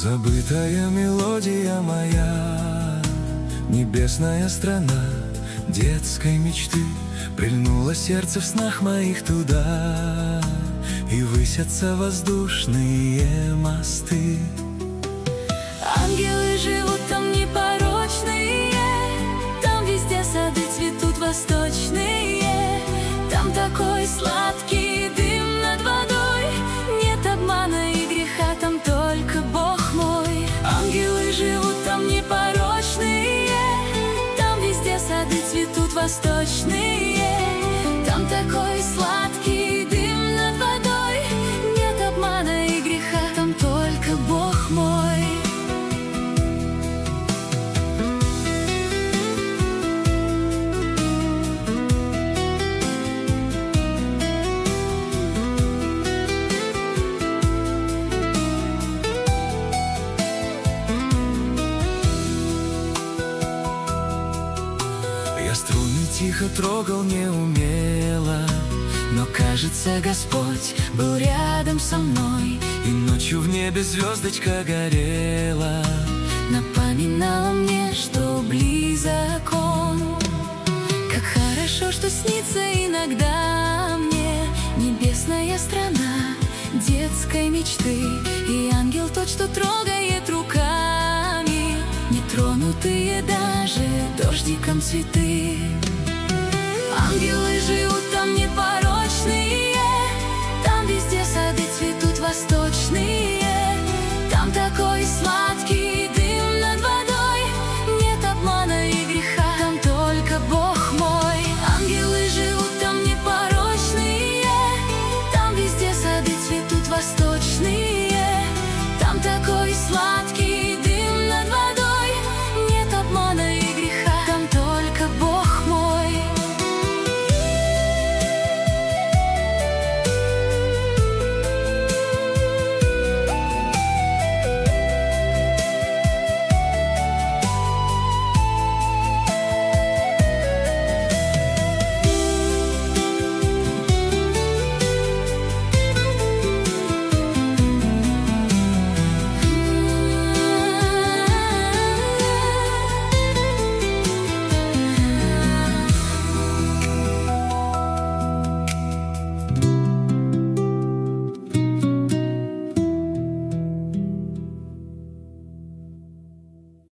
Забытая мелодия моя, небесная страна детской мечты. Прильнуло сердце в снах моих туда, и высятся воздушные мосты. Ангелы живут там непорочные, там везде сады цветут восточные. Там такой сладкий дым над водой, нет обмана и греха, там только Бог мой. Ангелы живут там непорочные, там везде сады цветут восточные. Там такой сладкий дым над водой, нет обмана и греха, там только Бог мой. Я струны тихо трогал неумело, но, кажется, Господь был рядом со мной, и ночью в небе звездочка горела, Напоминала мне, что близок Он. Как хорошо, что снится иногда мне небесная страна детской мечты. И ангел тот, что трогает руками нетронутые даже дождиком цветы. Ангелы живут там не по